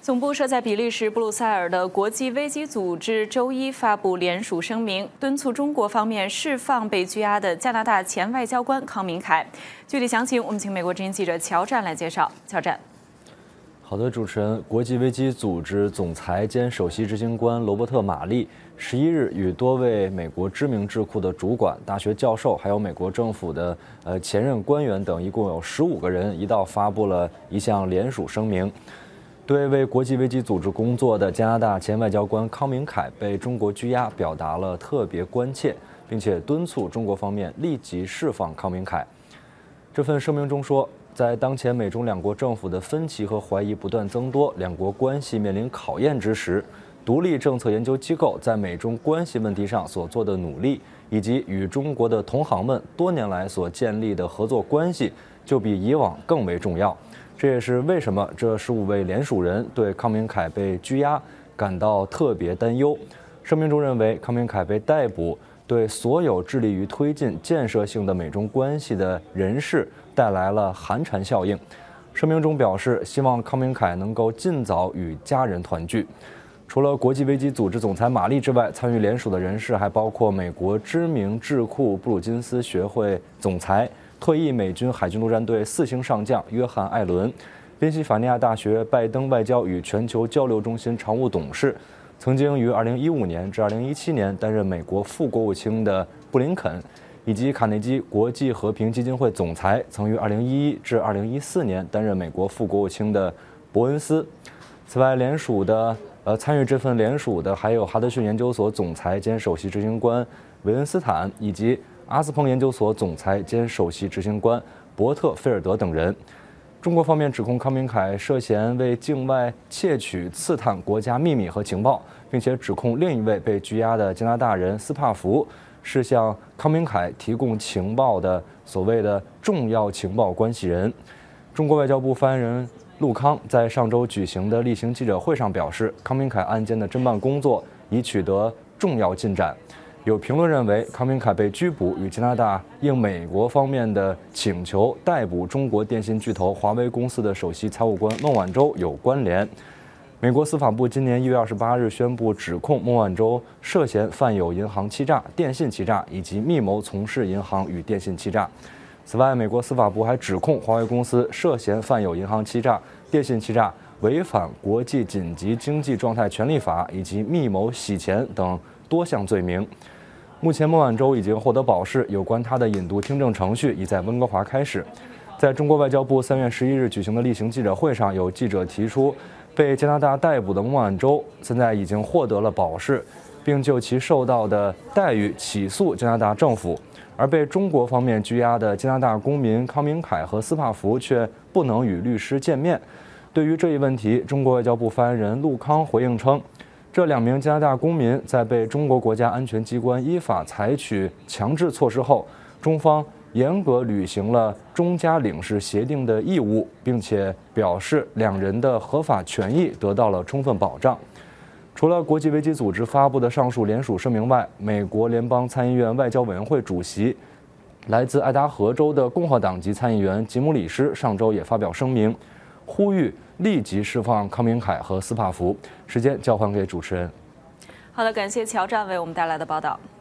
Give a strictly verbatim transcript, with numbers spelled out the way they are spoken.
总部设在比利时布鲁塞尔的国际危机组织周一发布联署声明，敦促中国方面释放被拘押的加拿大前外交官康明凯。具体详情，我们请美国之音记者乔战来介绍。乔战。 好的，主持人，国际危机组织总裁兼首席执行官罗伯特·马利十一日与多位美国知名智库的主管、大学教授，还有美国政府的呃前任官员等，一共有十五个人一道发布了一项联署声明，对为国际危机组织工作的加拿大前外交官康明凯被中国拘押表达了特别关切，并且敦促中国方面立即释放康明凯。这份声明中说，在当前美中两国政府的分歧和怀疑不断增多，两国关系面临考验之时，独立政策研究机构在美中关系问题上所做的努力，以及与中国的同行们多年来所建立的合作关系，就比以往更为重要。这也是为什么这十五位联署人对康明凯被拘押感到特别担忧。声明中认为，康明凯被逮捕对所有致力于推进建设性的美中关系的人士带来了寒蝉效应。声明中表示，希望康明凯能够尽早与家人团聚。除了国际危机组织总裁马利之外，参与联署的人士还包括美国知名智库布鲁金斯学会总裁、退役美军海军陆战队四星上将约翰·艾伦，宾夕法尼亚大学拜登外交与全球交流中心常务董事，曾经于二零一五年至二零一七年担任美国副国务卿的布林肯，以及卡内基国际和平基金会总裁，曾于二零一一至二零一四年担任美国副国务卿的伯恩斯。此外，联署的呃参与这份联署的还有哈德逊研究所总裁兼首席执行官韦恩斯坦，以及阿斯彭研究所总裁兼首席执行官伯特菲尔德等人。中国方面指控康明凯涉嫌为境外窃取、刺探国家秘密和情报，并且指控另一位被拘押的加拿大人斯帕福是向康明凯提供情报的所谓的重要情报关系人。中国外交部发言人陆康在上周举行的例行记者会上表示，康明凯案件的侦办工作已取得重要进展。有评论认为，康明凯被拘捕与加拿大应美国方面的请求逮捕中国电信巨头华为公司的首席财务官孟晚舟有关联。美国司法部今年一月二十八日宣布指控孟晚舟涉嫌犯有银行欺诈、电信欺诈以及密谋从事银行与电信欺诈。此外，美国司法部还指控华为公司涉嫌犯有银行欺诈、电信欺诈、违反国际紧急经济状态权利法以及密谋洗钱等多项罪名。目前，孟晚舟已经获得保释，有关他的引渡听证程序已在温哥华开始。在中国外交部三月十一日举行的例行记者会上，有记者提出，被加拿大逮捕的孟晚舟现在已经获得了保释，并就其受到的待遇起诉加拿大政府，而被中国方面拘押的加拿大公民康明凯和斯帕福却不能与律师见面。对于这一问题，中国外交部发言人陆康回应称，这两名加拿大公民在被中国国家安全机关依法采取强制措施后，中方严格履行了中加领事协定的义务，并且表示两人的合法权益得到了充分保障。除了国际危机组织发布的上述联署声明外，美国联邦参议院外交委员会主席、来自爱达荷州的共和党籍参议员吉姆·里什上周也发表声明，呼吁立即释放康明凯和斯帕福。时间交还给主持人。 好的，感谢乔战为我们带来的报道。